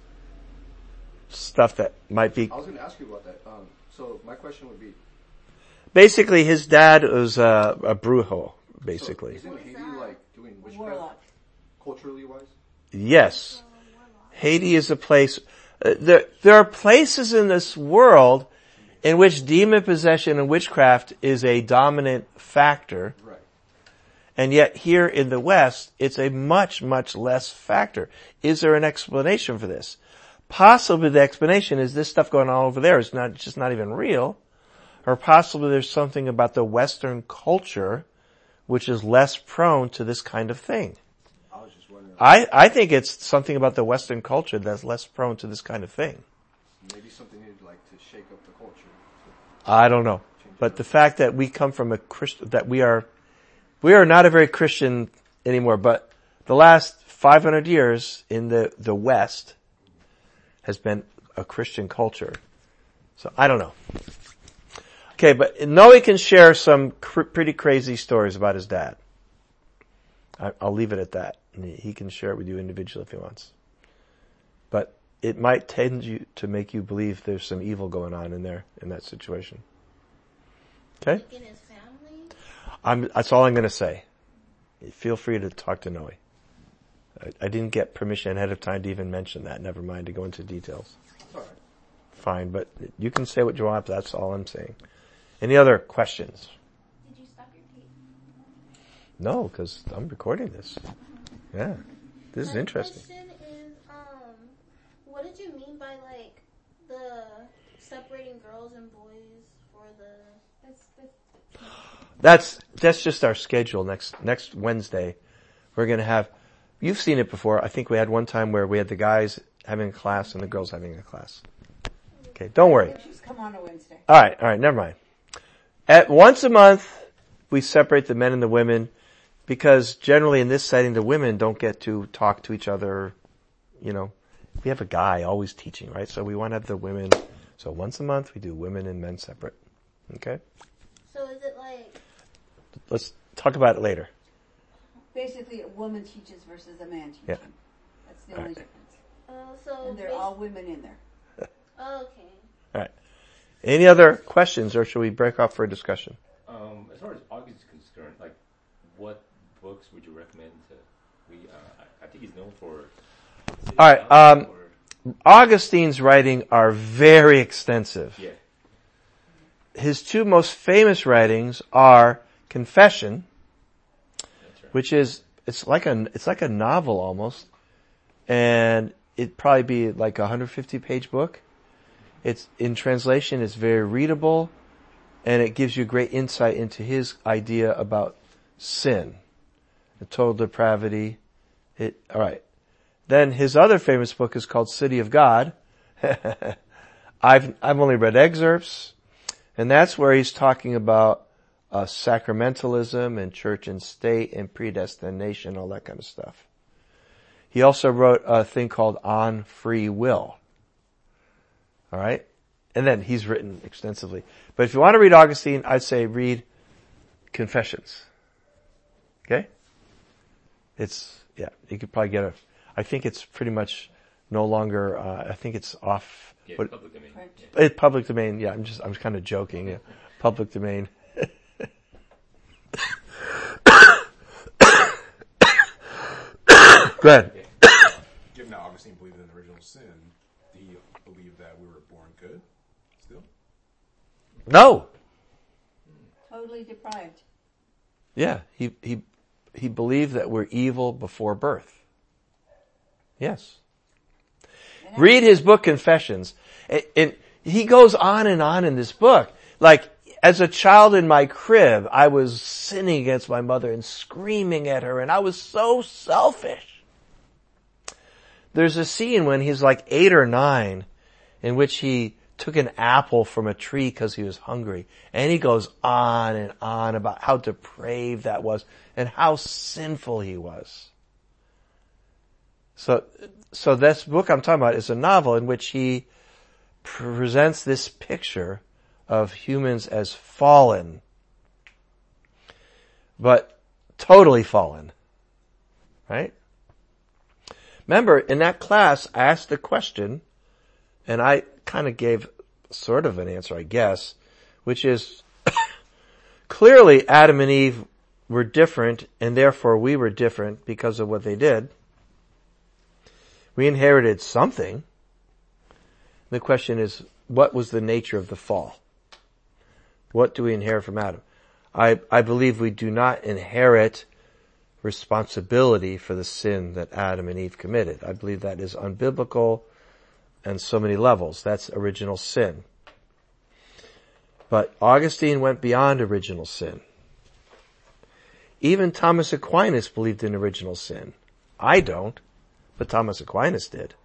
stuff that might be... I was going to ask you about that. Um, so my question would be... Basically, his dad was a, a brujo, basically. So isn't Haiti like doing witchcraft Warlock. culturally wise? Yes. Haiti is a place... Uh, there, there are places in this world in which demon possession and witchcraft is a dominant factor. Right. And yet here in the West, it's a much, much less factor. Is there an explanation for this? Possibly the explanation is this stuff going on over there is not, just not even real. Or possibly there's something about the Western culture which is less prone to this kind of thing. I was just wondering. I, I think it's something about the Western culture that's less prone to this kind of thing. Maybe something needed like to shake up the culture. I don't know. But the fact that we come from a Christian, that we are, we are not a very Christian anymore, but the last five hundred years in the, the West has been a Christian culture. So I don't know. Okay, but Noe can share some cr- pretty crazy stories about his dad. I, I'll leave it at that. He can share it with you individually if he wants. But it might tend you to make you believe there's some evil going on in there, in that situation. Okay? Like in his family? I'm, that's all I'm going to say. Feel free to talk to Noe. I, I didn't get permission ahead of time to even mention that. Never mind to go into details. It's all right. Fine, but you can say what you want. That's all I'm saying. Any other questions? Did you stop your tape? No, because I'm recording this. Yeah, this is My interesting. question is, um, what did you mean by like the separating girls and boys for the? That's, that's, That's that's just our schedule. Next next Wednesday, we're going to have. You've seen it before. I think we had one time where we had the guys having a class and the girls having a class. Okay, don't worry. Just come on a Wednesday. All right, all right, never mind. At once a month, we separate the men and the women because generally in this setting, the women don't get to talk to each other. You know, we have a guy always teaching, right? So we want to have the women. So once a month, we do women and men separate. Okay? so is it like? Let's talk about it later. Basically, a woman teaches versus a man teaching. Yeah. That's the All only right. difference. Oh, so And they're bas- all women in there. oh, okay. All right. Any other questions, or should we break off for a discussion? Um, as far as August is concerned, like, what books would you recommend to read? Uh, I, I think he's known for. All right, um, Augustine's writing are very extensive. Yeah. His two most famous writings are Confession, That's right. which is it's like a it's like a novel almost, and it'd probably be like a one hundred fifty page book. It's in translation. It's very readable, and it gives you great insight into his idea about sin, the total depravity. It all right. Then his other famous book is called City of God. I've I've only read excerpts, and that's where he's talking about uh, sacramentalism and church and state and predestination, all that kind of stuff. He also wrote a thing called On Free Will. All right? And then he's written extensively. But if you want to read Augustine, I'd say read Confessions. Okay? It's, yeah, you could probably get a, I think it's pretty much no longer, uh, I think it's off, Yeah, what, public domain. Right. Yeah. it's public domain. Yeah, I'm just, I'm kind of joking. Yeah. Public domain. Go ahead. Given that Augustine believed in original sin, do you believe that we were born good still? No. Totally deprived. Yeah, he, he, he believed that we're evil before birth. Yes. And Read his book, Confessions. And, and he goes on and on in this book. Like, as a child in my crib, I was sinning against my mother and screaming at her, and I was so selfish. There's a scene when he's like eight or nine in which he took an apple from a tree because he was hungry. And he goes on and on about how depraved that was and how sinful he was. So, so this book I'm talking about is a novel in which he presents this picture of humans as fallen, but totally fallen. Right? Remember, in that class, I asked the question, and I kind of gave sort of an answer, I guess, which is, clearly Adam and Eve were different, and therefore we were different because of what they did. We inherited something. The question is, what was the nature of the fall? What do we inherit from Adam? I, I believe we do not inherit responsibility for the sin that Adam and Eve committed. I believe that is unbiblical on so many levels. That's original sin. But Augustine went beyond original sin. Even Thomas Aquinas believed in original sin. I don't, but Thomas Aquinas did.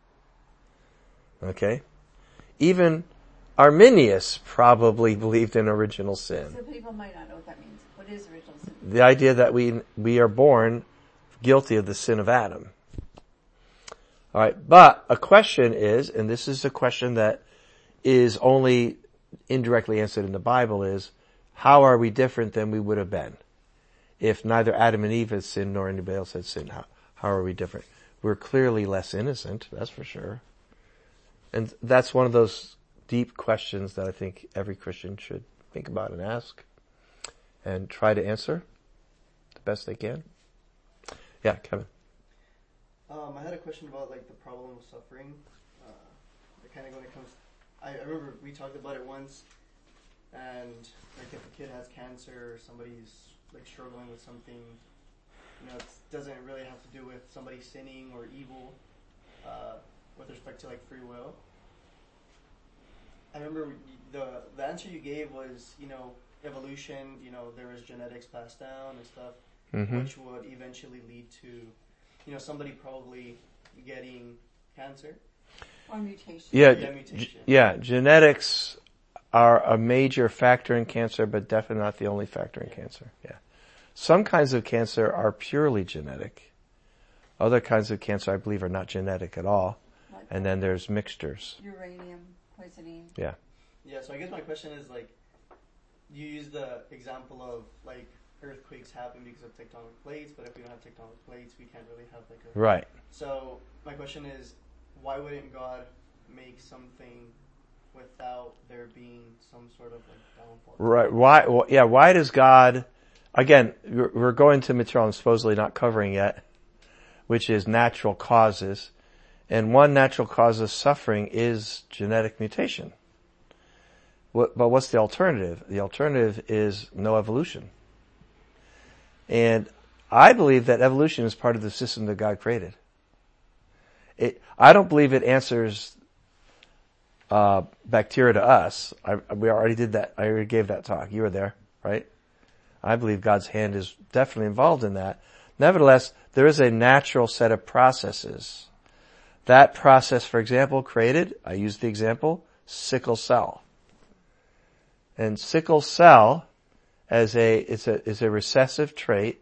Okay? Even Arminius probably believed in original sin. So people might not know what that means. What is original sin? The idea that we we are born guilty of the sin of Adam. All right, but a question is, and this is a question that is only indirectly answered in the Bible, is how are we different than we would have been if neither Adam and Eve had sinned nor anybody else had sinned? How, how are we different? We're clearly less innocent, that's for sure. And that's one of those deep questions that I think every Christian should think about and ask and try to answer the best they can. Yeah, Kevin. Um, I had a question about like the problem of suffering. Uh, kind of when it comes, I, I remember we talked about it once, and like if a kid has cancer or somebody's like struggling with something, you know, it doesn't really have to do with somebody sinning or evil, uh, with respect to like free will. I remember the the answer you gave was, you know, evolution, you know, there was genetics passed down and stuff, Mm-hmm. which would eventually lead to, you know, somebody probably getting cancer. Or mutation. Yeah, Yeah, mutation. g- yeah, genetics are a major factor in cancer, but definitely not the only factor in cancer. Yeah. Some kinds of cancer are purely genetic. Other kinds of cancer, I believe, are not genetic at all. Like And then there's mixtures. uranium poisoning. Yeah. Yeah, so I guess my question is like, you use the example of like earthquakes happen because of tectonic plates, but if we don't have tectonic plates, we can't really have like a... Right. So my question is, why wouldn't God make something without there being some sort of like downfall? Right. Why, well, yeah, why does God, again, we're we're going to material I'm supposedly not covering yet, which is natural causes. And one natural cause of suffering is genetic mutation. What, but what's the alternative? The alternative is no evolution. And I believe that evolution is part of the system that God created. It, I don't believe it answers uh, bacteria to us. I, we already did that. I already gave that talk. You were there, right? I believe God's hand is definitely involved in that. Nevertheless, there is a natural set of processes. That process, for example, created, I used the example, sickle cell. And sickle cell as a, it's a, is a recessive trait.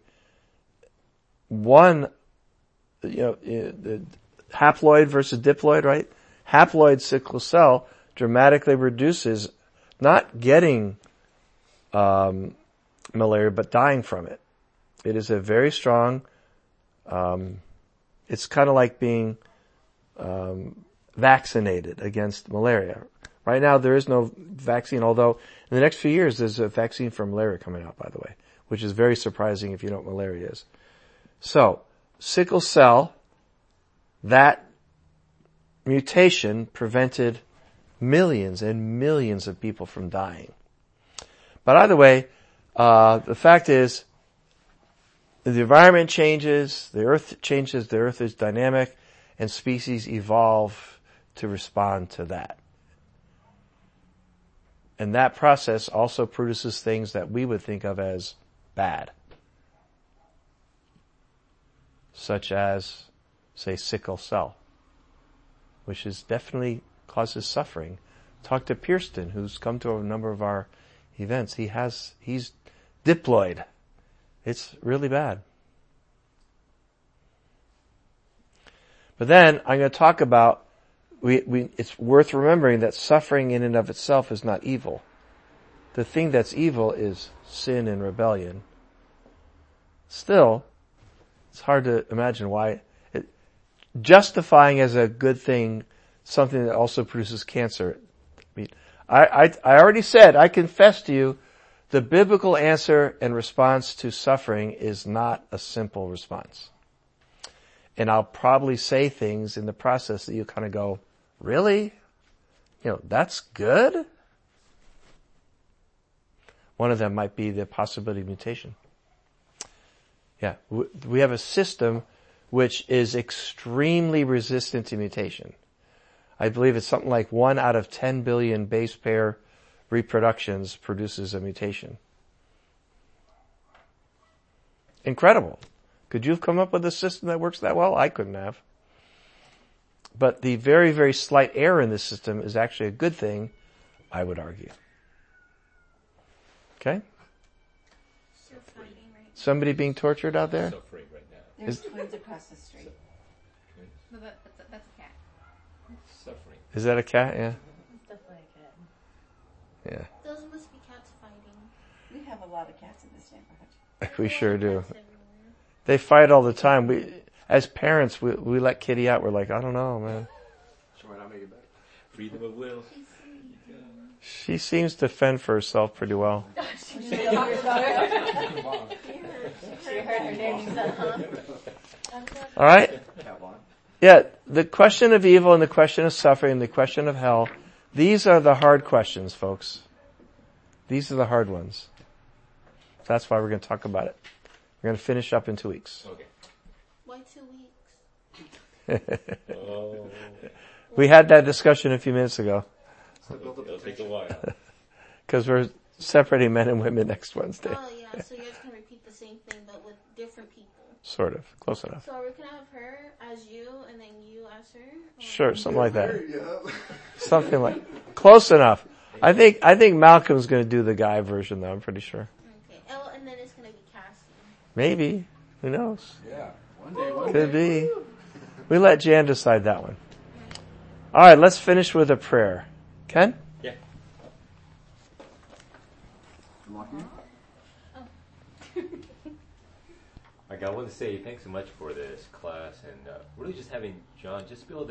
One, you know, the haploid versus diploid, right? Haploid sickle cell dramatically reduces not getting, um, malaria, but dying from it. It is a very strong, um, it's kind of like being, um, vaccinated against malaria. Right now there is no vaccine, although in the next few years there's a vaccine for malaria coming out, by the way, which is very surprising if you know what malaria is. So, sickle cell, that mutation prevented millions and millions of people from dying. But either way, uh, the fact is, the environment changes, the earth changes, the earth is dynamic, and species evolve to respond to that. And that process also produces things that we would think of as bad. Such as, say, sickle cell, which is definitely causes suffering, Talk to Pierston, who's come to a number of our events. He has, he's diploid. It's really bad. But then I'm going to talk about, we, we, it's worth remembering that suffering in and of itself is not evil. The thing that's evil is sin and rebellion. Still, it's hard to imagine why it, justifying as a good thing something that also produces cancer. I mean, I, I, I already said, I confess to you, the biblical answer and response to suffering is not a simple response. And I'll probably say things in the process that you kind of go, really? You know, that's good? One of them might be the possibility of mutation. Yeah, we have a system which is extremely resistant to mutation. I believe it's something like one out of ten billion base pair reproductions produces a mutation. Incredible. Could you have come up with a system that works that well? I couldn't have. But the very, very slight error in this system is actually a good thing, I would argue. Okay? Somebody being tortured out there? Suffering right now. There's Is- twins across the street. No, that, that's, a, that's a cat. Suffering. Is that a cat? Yeah. It's definitely a cat. Yeah. Those must be cats fighting. We have a lot of cats in this neighborhood. We sure do. Cats everywhere. They fight all the time. We, as parents, we, we let Kitty out. We're like, I don't know, man. She might not make it back. Freedom of will. She seems to fend for herself pretty well. She heard her name said, huh? All right? Cat Vaughn. Yeah, the question of evil and the question of suffering and the question of hell, these are the hard questions, folks. These are the hard ones. That's why we're going to talk about it. We're going to finish up in two weeks. Okay. Why two weeks? Oh, We had that discussion a few minutes ago So build up the it'll take a tension. while. because we're separating men and women next Wednesday. Oh yeah, so you guys can repeat the same thing but with different people. Sort of. Close enough. So are we gonna have her as you and then you as her? Or- Sure, something like that. Yeah. Something like, close enough. I think, I think Malcolm's going to do the guy version though, I'm pretty sure. Okay. Oh, and then it's gonna be Cassie. Maybe. Who knows? Yeah. One day, one Could day. be. We let Jan decide that one. All right, let's finish with a prayer. Ken? Yeah. Lucky. Like I want to say thanks so much for this class and uh, really just having John just be able to